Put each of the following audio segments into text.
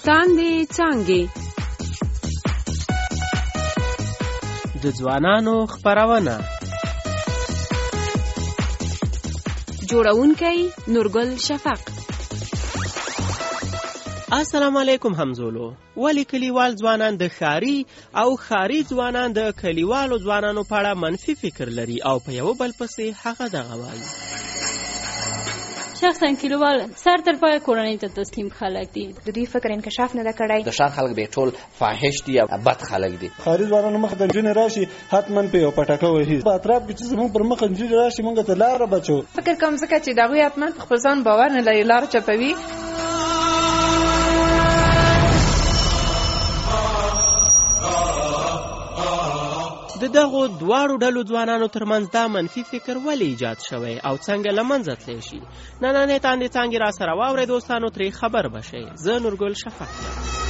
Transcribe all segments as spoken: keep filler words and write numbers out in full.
تاندې څانګې د ځوانانو خپرونه جوړونکی نورګل شفق. السلام علیکم همزولو. ولی کلیوال ځوانان د ښاري او ښاري ځوانان د کلیوالو ځوانانو په اړه منفي فکر لري او په یو بل پسې هغه دغه وایي. شخصا کلیوال سر تر پای کورنۍ ته تسلیم خلک دي. د دوی فکر انکشاف نه ده کړی. د ښار خلک به ټول فاحش دي او بد خلک دي. ښاري ځوانانو مخ د نجونې راشي حتما په یو پټکه وهي. په اطراف کې چې زموږ پر مخ نجونې راشي موږ ته لاره بچو. فکر کوم ځکه چې دغوی حتما په خپل ځان باور نه لري، لاره چپوي. د دغو دواړو ډلو ځوانانو ترمنځ دا منفي فکر ولې ایجاد شوی او څنګه له منځه تللی شي؟ نننۍ تاندې څانګې را سره واورئ دوستانو، ترې خبر به شئ. زه نورګل شفق یم.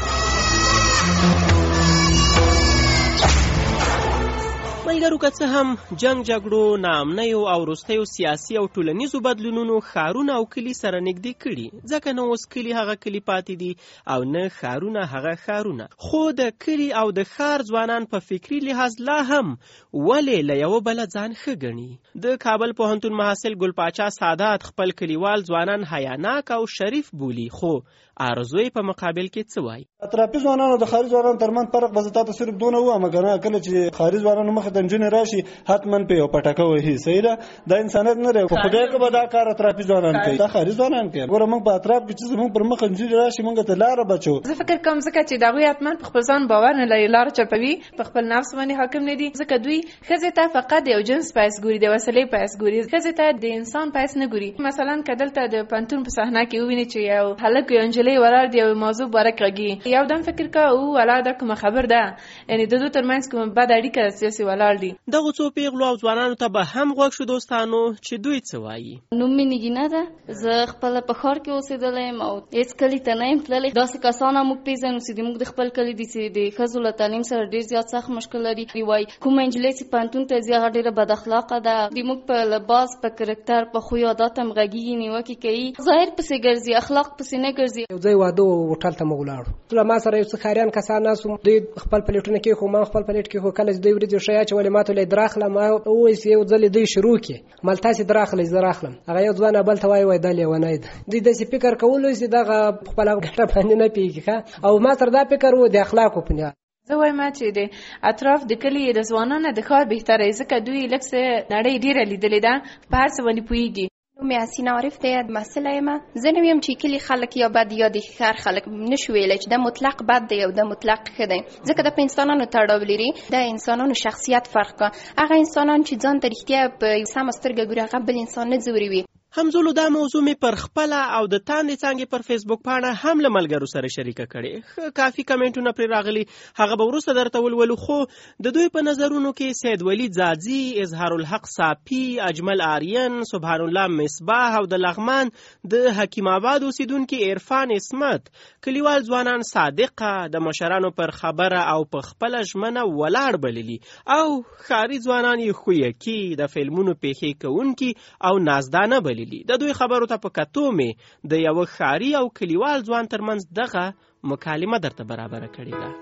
ملګرو، که څه هم جنگ جګړو، ناامنیو او وروستیو سیاسي او ټولنیزو بدلونونو ښارونه او کلي سره نږدې کړي، ځکه نه اوس کلي هغه کلي پاتې دي او نه ښارونه هغه ښارونه. خو د کلي او د ښار ځوانان په فکري لحاظ لا هم ولې له یوه بله ځان ښه ګڼي؟ د کابل پوهنتون محصل ګل پاچا سادات خپل کلیوال ځوانان حیاناک او شریف بولي، خو ارزوی په مقابل کې څه وایي؟ اطرافي ځوانانو د ښاري ځوانانو ترمنځ فرق به زه تاته صرف دونه ووایم، که نه کله چې ښاري ځوانانو مخې ته نجونې راشي حتما په یو پټکه وهي. صحیح ده، دا انسانیت نه دی. په خدای که به دا کار اطرافي ځوانان کوي، دا ښاري ځوانان کوي. ګوره موږ په اطراف کې چې زموږ پر مخ نجونې راشي موږ ته لاره بچو. زه فکر کوم ځکه چې دغوی حتما په خپل ځان باور نه لري، لاره چپوي، په خپل نفس باندې حاکم نه دي. ځکه دوی ښځې ته فقط یو جنس پایس ګوري، د وسیلې پایس ګوري، ښځې ته د انسان پایس نه ګوري. مثلا که دلته د پوهنتون په صحنه کې وویني چې یو هلک یو نجلۍ ولاړ دي، یو موضوع باره غږي، یو دم فکر کا او ولا دا کومه خبر ده، یعنی د دوی ترمنځ کومه بد اړیکه سیاسي ولاړ دي. دغه څو پیغلو او ځوانانو ته به هم غوږ شو دوستانو چې دوی څه وایي. نوم مې نګینه ده، زه خپل په ښار کې اوسېدلی یم او هېڅ کلي ته نه یم تللی. داسې کسان هم موږ پېژنو چې موږ د خپل کلي دي چې د ښځو له تعلیم سره ډېر زیات سخت مشکل لري. وایي کومه نجلۍ چې پوهنتون ته ځي هغه ډېره بد اخلاقه ده، د موږ په لباس، په کرکټر، په خوی عادات هم غږېږي، نیوکې کوي، ظاهر پسې ګرځي، اخلاق پسې نه ګرځي. یو ځای واده و هوټل ته موږ ولاړو، له ما سره یو څه ښاریان کسان ناست وو. دوی خپل پلیټونه کېښو، ما خپل پلیټ کېښو. کله چې دوی وریځې ښه اچولې ما ته ویل یې دراخله، ما وویل چې یو ځل دوی شروع کړي مال تاسې دراخلئ زه راخلم. هغه یو ځوان بل ته وایي وایي دا لیونی ده. دوی داسې فکر کولو چې دغه خپله ګټه باندې نه پوهېږي ښه، او ما سره دا فکر و د اخلاقو په نیا. زه وایم چې د اطراف د کلي د ځوانانو د ښار بهتره، ځکه دوی لږ څه نړۍ ډېره لیدلې ده، په هر څه باندې پوهېږي. مې حسینه عارف دی، محصله یم. زه نه ویم چې کلي خلک یا بد یا د ښار خلک نشو ویلی چې دا مطلق بد دی او دا مطلق ښه دی، ځکه دا په انسانانو تړاو لري. دا انسانانو شخصیت فرق کوي. هغه انسانان چې ځان ته رښتیا په سمه سترګه ګوري هغه بل انسان نه ځوروي. همزولو دا موضوع می پر خپله او د تاندې څانګې پر فیسبوک پاڼه هم له ملګرو سره شریکه کړې. کافي کمنټونه پرې راغلي، هغه به وروسته درته ولولو. خو د دوی په نظرونو کې سید ولی ځاځي، اظهار الحق صافي، اجمل آرین، سبحان الله مصباح او د لغمان د حکیم آباد اوسیدونکي عرفان اسمت کلیوال ځوانان صادقه، د مشرانو پر خبره او په خپله ژمنه ولاړ بللي، او ښاري ځوانان یې خویکي، د فلمونو پیښې کوونکي او نازدانه بللي. د دوی خبرو ته په کتو مې د یوه ښاري او کلیوال ځوان ترمنځ دغه مکالمه درته برابره کړې ده.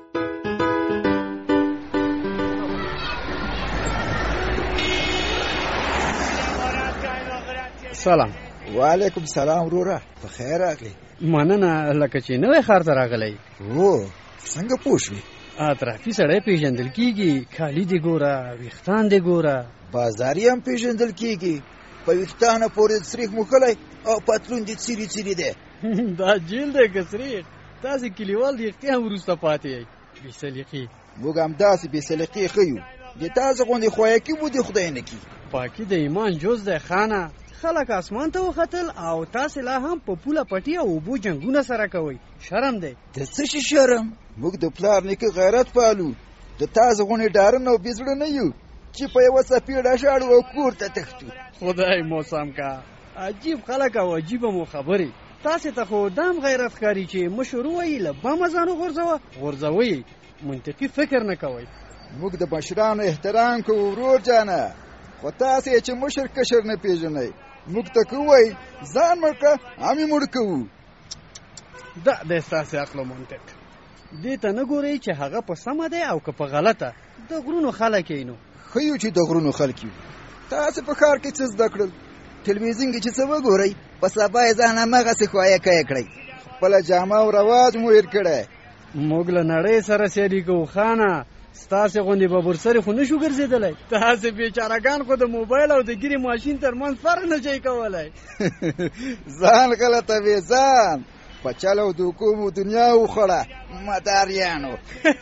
سلام. وعلیکم سلام وروره، په خیر راغلی. مننه، لکه چې نوی ښار ته راغلی. او څنګه پوه شوې؟ اطرافي سړی پیژندل کېږي، کالي دې ګوره، ویښتان دې ګوره، بازاري هم پیژندل کېږي، په ویښتانه پورې سریخ موښلی او پتلون دې څیري څیري دی. دا جیل دی که سریخ؟ تاسې کلیوال د یختې هم وروسته پاتې یئ، بې سلیقې. موږ همداسې بې سلیقې ښه یو، د تاسې غوندې خویکي مو دې خدای نه کړي. پاکي د ایمان جز دی خانه. خلک اسمان ته وختل او تاسې لا هم په پوله پټي او اوبو جنګونه سره کوئ. شرم دی. د څه شي شرم؟ موږ د پلار نیکه غیرت پالو، د تاسې غوندې ډارن او بې زړه نه یو چې په یوه څپېړه شاړو او کور ته تښتو. خدای مو سم کا، عجیب خلک او عجیبه مو خبرې. تاسې ته خو دام غیرت ښکاري چې مشر ووایي له بمه ځان وغورځوه، غورځوئ، منطقي فکر نه کوئ. موږ د مشرانو احترام کوو ورور جانه، خو تاسې چې مشر کشر نه پیژنئ. موږ ته کوئ ځان مړ کړه، همې مړ کوو. دا د ستاسې عقل او منطق دې ته نه ګورئ چې هغه په سمه دی او که په غلطه د غرونو خلک یې نو ښه یو چې د غرونو خلک یو تاسې په ښار کې څه زده کړل تلویزیون کې چې څه وګورئ په سبا یې ځان هماغسې خوایه کویه کړئ خپله جامه او رواج مو هېر کړی موږ له نړۍ سره سیالي کوو خانه ستاسې غوندې ببرسرې خو نه شو ګرځېدلی تاسې بیچارهګان خو د موبایل او د ګیرې ماشین تر منځ فرق نه شئ کولی ځان غلطوې ځان په چل او دوکو مو دنیا وخوړه مداریانو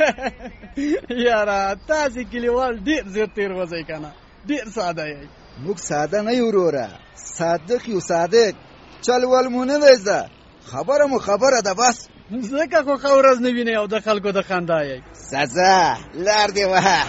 یاره تاسې کلیوال ډېر زر تېروځئ که نه ډېر ساده یئ موږ ساده نه یو وروره صادق یو صادق چل ول مو نه دی زده خبره مو خبره ده بس ځکه خو ښه ورځ نه وینئ او د خلکو د خندا یئ سزا لار دې وهه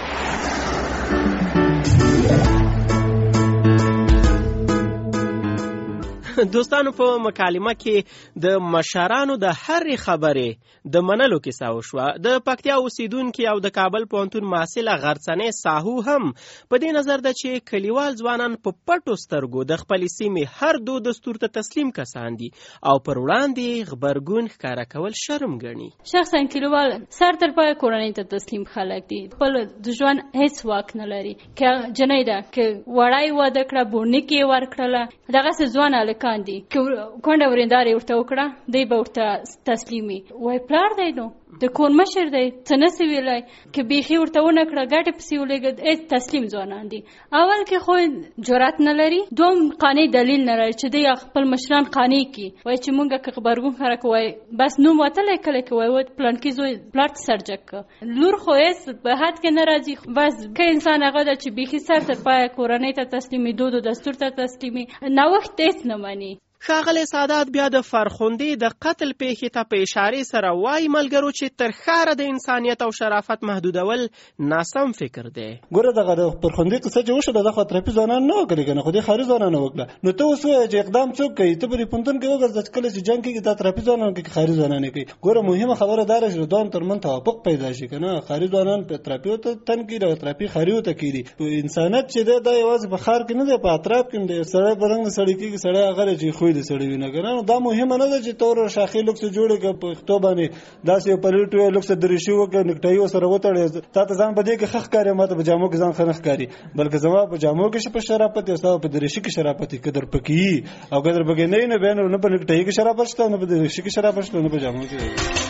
دوستانو په مکالمه کې د مشرانو د هرې خبرې د منلو کیسه وشوه. د پکتیا اوسیدونکي او د کابل پوهنتون محصله غرڅنۍ ساهو هم په دې نظر ده چې کلیوال ځوانان په پټو سترګو د خپلې سیمې هر دود دستور ته تسلیم کسان دي او پر وړاندې غبرګون ښکاره کول شرم ګڼي. شخصا کلیوال سر تر پایه کورنۍ ته تسلیم خلک دي، خپل د ژوند هیڅ واک نه لري. که جنۍ ده که وړای واده کړه بوڼکې یې ورکړله دغسې ځوان هلکان دي که کونډه ورېنداره یې ورته وکړه دی به ورته تسلیمي وای پلار دی نو د کور مشر دی څه نسي ویلی که بیخي ورته ونه کړه ګټې پسې ولېږه هېڅ تسلیم ځوانان دي. اول کې خو جرأت نه لري، دوم قانع دلیل نه لري چې دی خپل مشران قانع کړي وایي چې مونږ که غبرګون ښکاره کړو وایي بس نوم وتلی کله کې وایي وایي پلانکي زوی پلار ته سرجک کړه لور خو هېڅ په حد کې نه راځي. بس که انسان هغه ده چې بیخي سر تر پایه کورنۍ ته تسلیمي دود و دستور ته تسلیمي نوښت هېڅ نه مني. ښاغلی سادات بیا د فرخندې د قتل پیښې ته په اشارې سره وایي ملګرو چې تر ښاره د انسانیت او شرافت محدودول ناسم فکر دی. ګوره دغه د فرخندې قصه چې وشوه دغه اطرافي ځوانان نه وکړي که نه خو دې ښاري ځوانانو وکړه. نو ته اوس ووایه چې اقدام څوک کوي؟ ته په دې پوهنتون کې وګرځه چې کله چې جنګ کېږي دا اطرافي ځوانان کوي که ښاري ځوانان یې کوي. ګوره مهمه خبره دا ده چې د دوام ترمنځ توافق پیدا شي که نه ښاري ځوانان په اطرافیو ته تن کړي او اطرافي ښاریو ته کړي. انسانیت چې دی دا یوازې په ښار کې نه دی په اطراف کې هم دی. سړی په رنګ د سړی کېږي سړی هغه دی چې خوی د سړی وي نه که نه دا مهمه نه ده چې تور شاخي لوکس جوړې که په پښتو باندې داسې یو پلیټ وي لوکس دریشي وکړه نکټایي ورسره وتړې تا ته ځان په دې کې ښه ښکاري ما ته په جامو کې ځان ښه نه ښکاري بلکې زما په جامو کې په شرافت او ستا په دریشي کې شرافت که در پکې وي او که در پکې نه وي نو بیا نه په نکټایي کې شرافت شته نه په دریشي کې شرافت شته نه په جامو کې.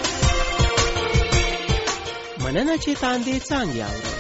مننه چې تاندې څانګې اورئ.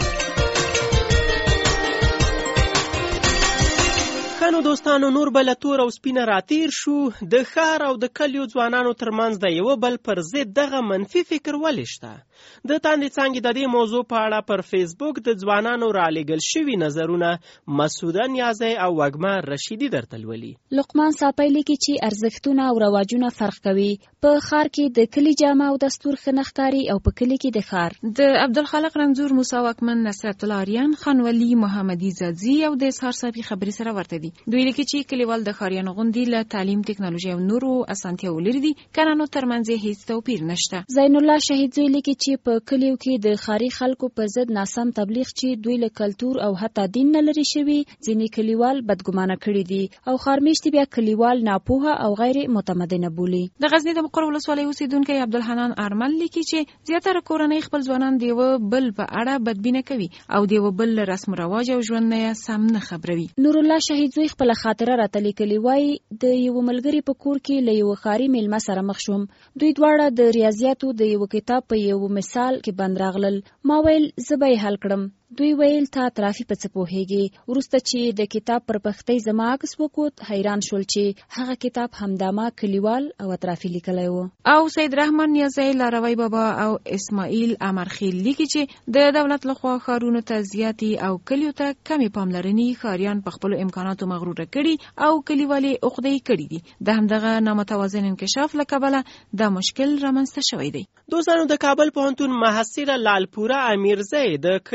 خانو دوستانو نور بل تور او سپینه راتیر شو. د ښار او د کلیو ځوانانو ترمنځ د یو بل پر ضد دغه منفي فکر ولې شته؟ د تاندې څانګې د دې موضوع په اړه پر فیسبوک د ځوانانو رالیږل شوي نظرونه مسوده نیازی او وږمه رشیدي درته لولي. لقمان صاپی لیکي چې ارزښتونه او رواجونه فرق کوي. په ښار کې د کلي جامه او دستور ښه نه ښکاري او په کلي کې د ښار. د عبدالخالق رنځور، موسی واکمن، نصرت الله آریان، خانولی محمدي زادزي او د اسحار صاحبي خبرې سره ورته دي. دوی لیکي چې کلیوال د ښاریانو غوندې له تعلیم، ټکنالوژي او نورو اسانتیاوو لرې دي، کنانو ترمنځ یې هیڅ توپیر نشته. زین الله شهید زوی لیکي چې په کلیو کې د ښاري خلکو په ضد ناسم تبلیغ چې دوی له کلتور او حتی دین نه لرې شوي ځینې کلیوال بدګمانه کړي دي او ښارمیشتي بیا کلیوال ناپوهه او غیر متمدنه بولي. د غزني د مقر ولسوالۍ اوسیدونکی عبدالحنان ارمل لیکي چې زیاتره کورنۍ خپل ځوانان د یوه بل په اړه بدبینه کوي او د یوه بل رسم و رواج او ژوند نه سم نه خبروي. نور الله شهید زوی خپله خاطره راته لیکلې وایي د یوه ملګري په کور کې له یوه ښاري میلمه سره مخ شوم. دوی دواړه د ریاضیاتو د یوه کتاب په یو مثال کې بند راغلل. ما ویل زه به یې حل کړم. دوی ویل تا اطرافي په څه پوهېږي. وروسته چې د کتاب پر پښتۍ زما عکس وکوت حیران شول چې هغه کتاب همدامه کلیوال او اطرافي لیکلی و. او سید رحمان نیازی، لاروی بابا او اسماعیل امرخیل لیکي چې د دولت لخوا ښارونو ته زیاتې او کلیو ته کمې پاملرنې ښاریان په خپلو امکاناتو مغروره کړي او کلیوالې عقدې کړي دي. د همدغه نامتوازن انکشاف له کبله دا مشکل رامنځته شوی دی. دوستانو د کابل پوهنتون محصله لالپوره امیرزی د کلیوالو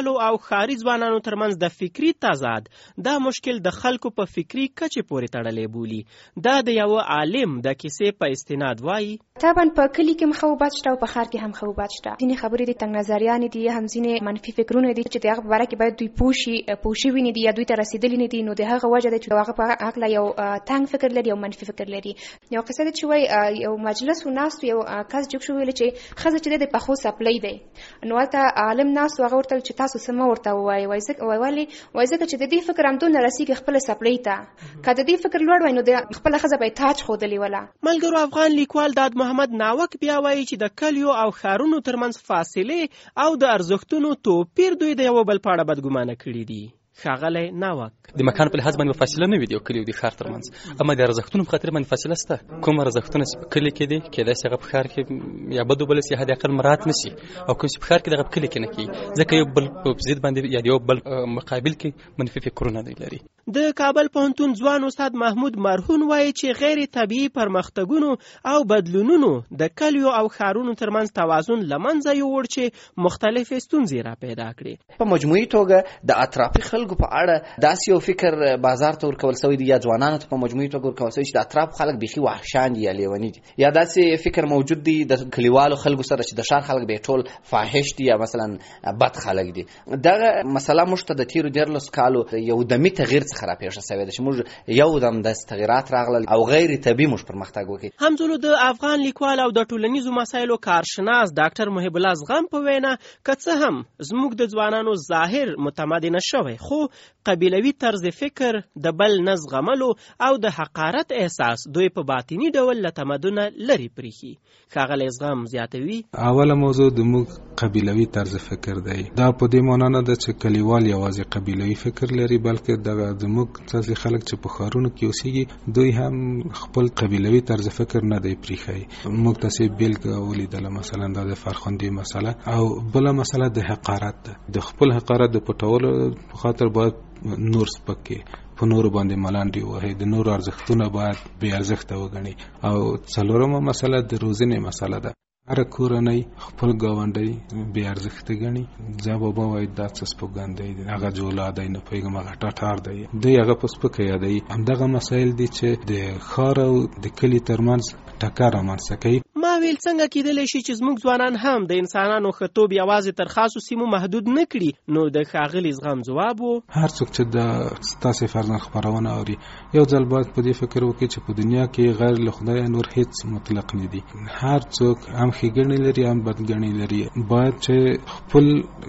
کلیوالو او ښاري ځوانانو ترمنځ د فکري تضاد دا مشکل د خلکو په فکري کچې پورې تړلی بولي. دا د یو عالم د کیسې په استناد وایي طبعا په کلي کې هم خوبات شته او په ښار کې هم خوبات شته. ځینې خبرې دي تنګ نظریانې دي، هم ځینې منفي فکرونه دي چې د هغه په باره کې باید دوی پوه شي پوه شوي نه دي یا دوی ته رسېدلي نه دي. نو د هغه وجه ده چې د هغه په هکله یو تنګ فکر لري او منفي فکر لري. یو قصه ده چې وایي یو مجلس و ناست یو کس جوک شو ویل چې ښځه چې دی د پخو څپلۍ دی. نو هلته عالم ناست و هغه ورته چې تاسو څه مه ورته ووایئ ولې وایي ځکه چې د دې فکر همدونه رسېږي خپله څپلۍ ته. که د دې فکر لوړ وای نو د خپله ښځه به یې تاج ښودلی وله. ملګرو افغان لیکوال داد محمد ناوک بیا وایي چې د کلیو او ښارونو ترمنځ فاصلې او د ارزښتونو توپیر دوی د یو بل په اړه بدګمانه کړي دي. ښاغلی ناوک د مکان په لحاظ باندې فاصله نه وي د یو کلي او د ښار ترمنځ، اما د ارزښتونو په خاطر باندې فاصله شته. کوم ارزښتونه چې په کلي کې دي کېدای شي هغه په ښار کې یا بد وبلل شي، حد اقل مراعات نه شي، او کوم چې په ښار کې دغه په کلي کې نه کېږي ځکه یو بل په ضد باندې یا یو بل مقابل کې منفي فکرونه دوی لري. د کابل پوهنتون ځوان استاد محمود مرهون وایي چې غیر طبیعي پرمختګونو او بدلونونو د کلیو او ښارونو ترمنځ توازن له منځه یووړ چې مختلفې ستونزې را پیدا کړې. په مجموعي توګه د اطرافي خلکو په اړه داسې یو فکر بازار ته ورکول شوی دی یا ځوانانو ته په مجموعي توګه ورکول شوی چې د اطراف خلک بیخي وحشان دي یا لیوني دي، یا داسې فکر موجود دی د کلیوالو خلکو سره چې د ښار خلک به ټول فاحش دي یا مثلا بد خلک دي. دغه مسله موږ ته د تیرو دیارلسو کالو یو دمي تغییر څخه راپېښه شوې ده چې موږ یو دم داسې تغییرات راغلل او غیر طبیعي موږ پرمختګ وکړ. همزولو د افغان لیکوال او د ټولنیزو مسایلو کارشناس ډاکټر محب الله زغم په وینا که څه هم زموږ د ځوانانو ظاهر متمدنه شوی خو قبیلوي طرز فکر د بل نه زغملو او د حقارت احساس دوی په باطني ډول له تمدنه لرې پریښي. ښاغلی زغم زیاتوي اوله موضوع د موږ قبیلوي طرز فکر دی. دا په دې معنا نه ده چې کلیوال یوازې قبیلوي فکر لري، بلکې دغه زموږ ځینې خلک چې په ښارونو کې اوسېږي دوی هم خپل قبیلوي طرز فکر نه دی پریښی. موږ تاسې بېلګه ولیدله مثلا دا د فرخندي مسله او بله مسله د حقارت ده. د خپل حقارت د پټولو په خاطر باید نور سپکې په نورو باندې ملانډې وهي، د نورو ارزښتونه باید بې ارزښته وګڼي. او څلورمه مسله د روزنې مسله ده. هر کورنۍ خپل ګاونډی بې ارزښته ګڼي. زه بابا وایي دا څه سپوږندی دی، هغه جولا دی، نه پوهېږم هغه ټټار دی، دوی هغه په سپکه یادوي. همدغه مسایل دي چې د ښار او د کلي ترمنځ ټکر رامنځته کوي. ما ویل څنګه کېدلی شي چې زموږ ځوانان هم د انسانانو ښهتوب یوازې تر خاصو سیمو محدود نه کړي؟ نو د ښاغلي زغم ځواب و هر څوک چې د ستاسې فرزند خپرونه اوري یو ځل باید په دې فکر وکړي چې په دنیا کې غیر له خدایه نور هیڅ مطلق نه دي. هر څوک هم ښېګڼې لري هم بدګڼې لري. باید چې خپل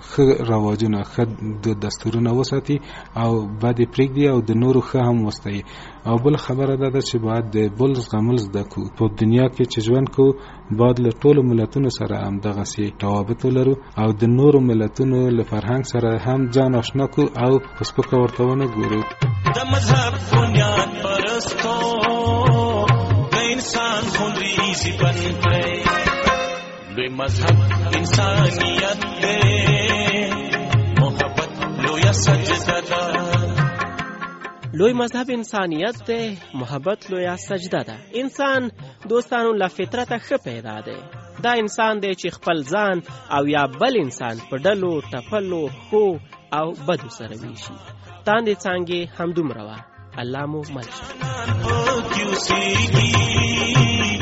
ښه رواجونه ښه د دستورونه وساتي او بد یې پرېږدي او د نورو ښه هم وستایي. او بل خبره دا ده چې باید د بل زغمل زده کړو. په دنیا کې چې ژوند کوو باید له ټولو ملتونو سره هم دغسې روابط ولرو او د نورو ملتونو له فرهنګ سره هم ځان آشنا کړو او په سپکه ورته ونه ګورو. د مذهب بنیاد پرستو د انسان خونریزي بند کړئ. لوی مذهب انسانیت دی، محبت لویه سجده ده. لوی مذهب انسانیت دی، محبت لویه سجده ده. انسان دوستانو له فطرته ښه پیدا دی. دا انسان دی چې خپل ځان او یا بل انسان په ډلو ټپلو ښو او بدو سره ویشي. تاندې څانګې همدومره وه. الله مو مل شه.